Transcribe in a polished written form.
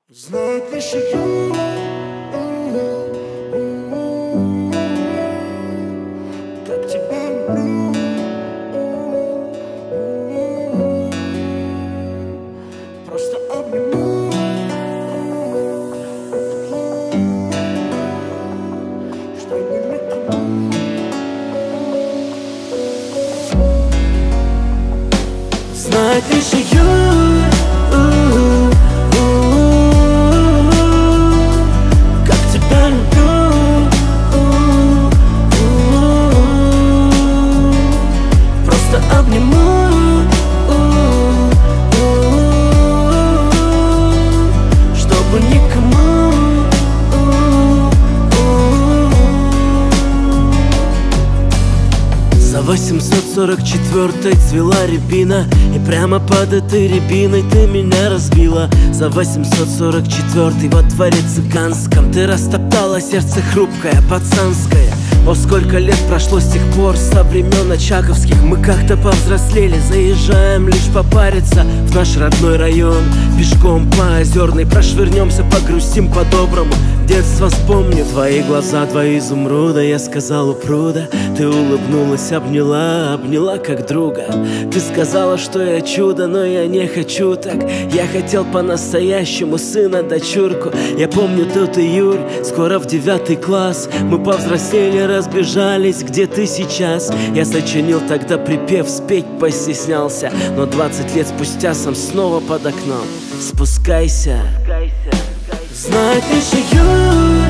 Знает лишь ее, как тебя люблю. Просто обниму, чтобы никому. Знает лишь ее, как тебя люблю. Просто обниму, чтобы никому. За 844-й цвела рябина, и прямо под этой рябиной ты меня разбила. За 844-й во дворе цыганском ты растоптала сердце хрупкое, пацанское. О, сколько лет прошло с тех пор, со времен очаковских. Мы как-то повзрослели, заезжаем лишь попариться в наш родной район. Пешком по Озерной прошвырнемся, погрустим по-доброму. Детство вспомню, твои глаза, два изумруда. Я сказал у пруда, ты улыбнулась, обняла как друга. Ты сказала, что я чудо, но я не хочу так. Я хотел по-настоящему сына, дочурку. Я помню тот июль, скоро в 9 класс. Мы повзрослели, разбежались, где ты сейчас. Я сочинил тогда припев, спеть постеснялся. Но 20 лет спустя сам снова под окном. Спускайся. Знает лишь ее,